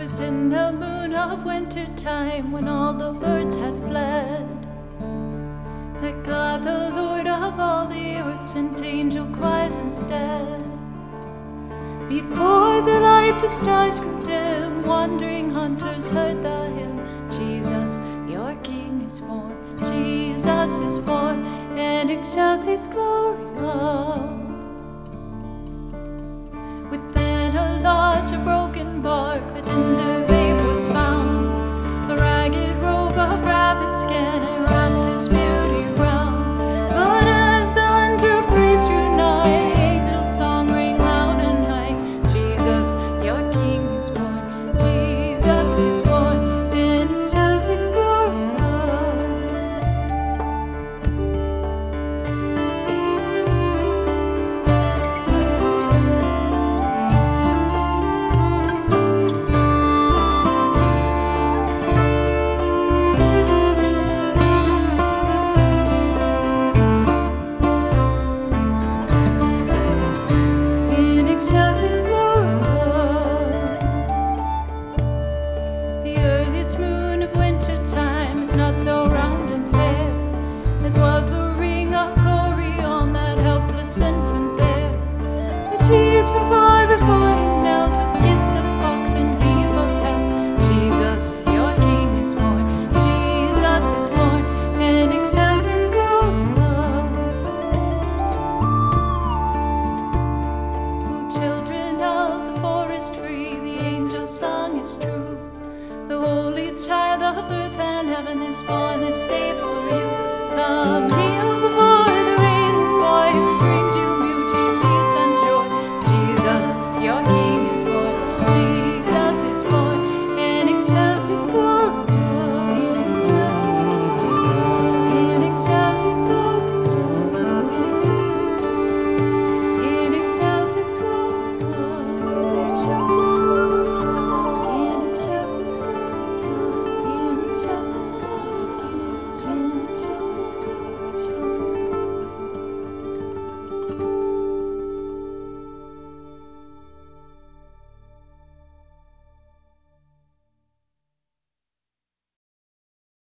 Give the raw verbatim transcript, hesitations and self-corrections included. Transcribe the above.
was in the moon of winter time, when all the birds had fled, that God, the Lord of all the earth, sent angel choirs instead. Before the light the stars grew dim, wandering hunters heard the hymn, Jesus, your King is born, Jesus is born, in excelsis Gloria. Within a lodge of broken bark, the tender